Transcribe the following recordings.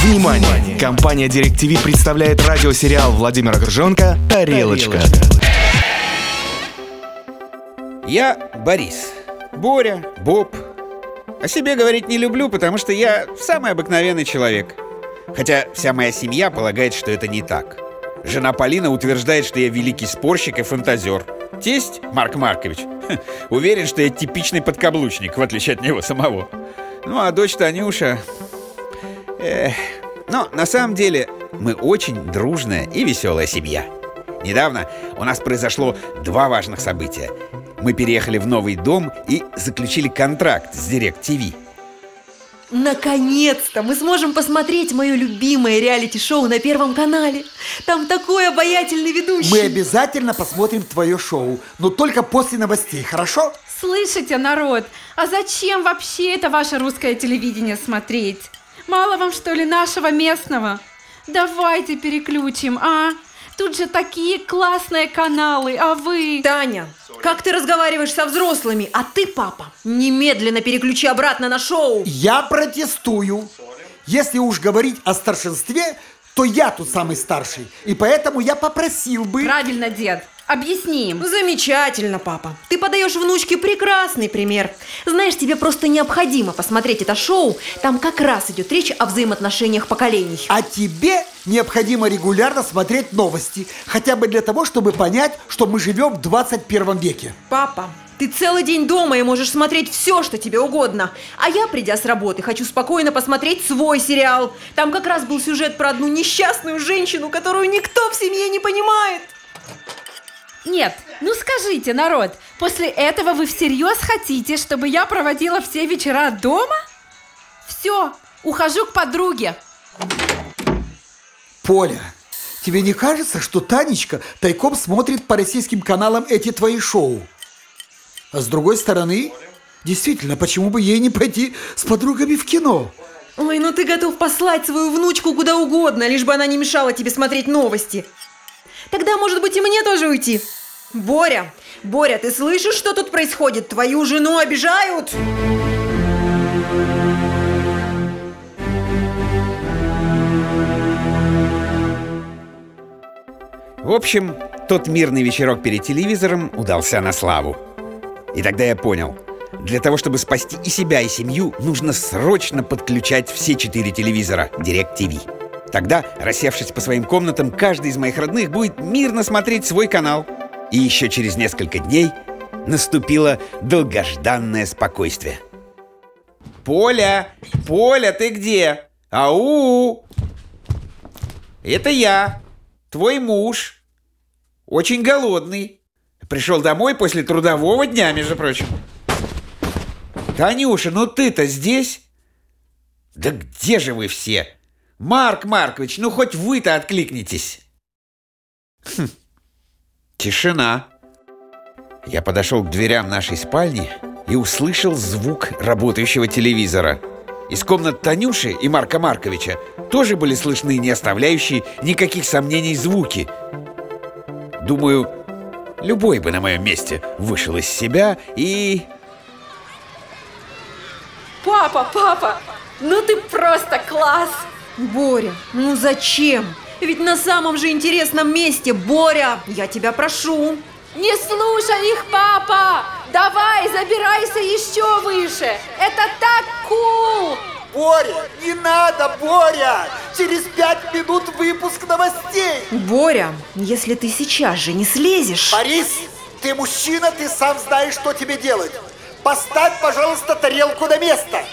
Внимание! Компания DirecTV представляет радиосериал Владимира Горжонка «Тарелочка». Я Борис. Боря, Боб. О себе говорить не люблю, потому что я самый обыкновенный человек. Хотя вся моя семья полагает, что это не так. Жена Полина утверждает, что я великий спорщик и фантазер. Тесть, Марк Маркович, уверен, что я типичный подкаблучник, в отличие от него самого. Ну, а дочь Танюша... Но на самом деле мы очень дружная и веселая семья. Недавно у нас произошло два важных события. Мы переехали в новый дом и заключили контракт с DirecTV. Наконец-то мы сможем посмотреть мое любимое реалити-шоу на Первом канале. Там такой обаятельный ведущий. Мы обязательно посмотрим твое шоу, но только после новостей, хорошо? Слышите, народ, а зачем вообще это ваше русское телевидение смотреть? Мало вам, что ли, нашего местного? Давайте переключим, а? Тут же такие классные каналы, а вы... Таня, как ты разговариваешь со взрослыми? А ты, папа, немедленно переключи обратно на шоу. Я протестую. Если уж говорить о старшинстве, то я тут самый старший. И поэтому я попросил бы... Правильно, дед. Объясни им. Замечательно, папа. Ты подаешь внучке прекрасный пример. Знаешь, тебе просто необходимо посмотреть это шоу. Там как раз идет речь о взаимоотношениях поколений. А тебе необходимо регулярно смотреть новости. Хотя бы для того, чтобы понять, что мы живем в 21 веке. Папа, ты целый день дома и можешь смотреть все, что тебе угодно. А я, придя с работы, хочу спокойно посмотреть свой сериал. Там как раз был сюжет про одну несчастную женщину, которую никто в семье не понимает. Нет, ну скажите, народ, после этого вы всерьез хотите, чтобы я проводила все вечера дома? Все, ухожу к подруге. Поля, тебе не кажется, что Танечка тайком смотрит по российским каналам эти твои шоу? А с другой стороны, действительно, почему бы ей не пойти с подругами в кино? Ой, ну ты готов послать свою внучку куда угодно, лишь бы она не мешала тебе смотреть новости. Тогда, может быть, и мне тоже уйти. Боря, ты слышишь, что тут происходит? Твою жену обижают! В общем, тот мирный вечерок перед телевизором удался на славу. И тогда я понял, для того, чтобы спасти и себя, и семью, нужно срочно подключать все 4 телевизора DirecTV. Тогда, рассевшись по своим комнатам, каждый из моих родных будет мирно смотреть свой канал. И еще через несколько дней наступило долгожданное спокойствие. Поля, ты где? Ау! Это я, твой муж. Очень голодный. Пришел домой после трудового дня, между прочим. Танюша, ну ты-то здесь? Да где же вы все? Марк Маркович, ну хоть вы-то откликнитесь. Тишина. Я подошел к дверям нашей спальни и услышал звук работающего телевизора. Из комнат Танюши и Марка Марковича тоже были слышны не оставляющие никаких сомнений звуки. Думаю, любой бы на моем месте вышел из себя и... Папа, ну ты просто класс! Боря, ну зачем? Ведь на самом же интересном месте, Боря, я тебя прошу. Не слушай их, папа! Давай, забирайся еще выше! Это так кул! Боря, не надо, Боря! Через 5 минут выпуск новостей! Боря, если ты сейчас же не слезешь... Борис, ты мужчина, ты сам знаешь, что тебе делать. Поставь, пожалуйста, тарелку на место.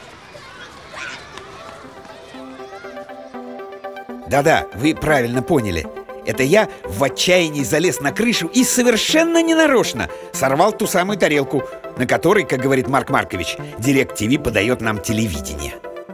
Да-да, вы правильно поняли. Это я в отчаянии залез на крышу и совершенно ненарочно сорвал ту самую тарелку, на которой, как говорит Марк Маркович, DirecTV подает нам телевидение.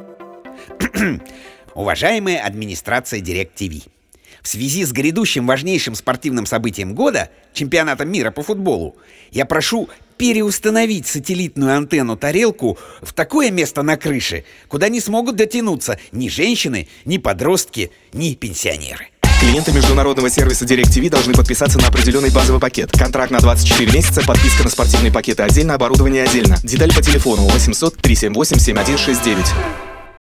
Уважаемая администрация DirecTV, в связи с грядущим важнейшим спортивным событием года, чемпионатом мира по футболу, я прошу переустановить сателлитную антенну-тарелку в такое место на крыше, куда не смогут дотянуться ни женщины, ни подростки, ни пенсионеры. Клиенты международного сервиса DirecTV должны подписаться на определенный базовый пакет. Контракт на 24 месяца, подписка на спортивные пакеты отдельно, оборудование отдельно. Детали по телефону 800 378 7169.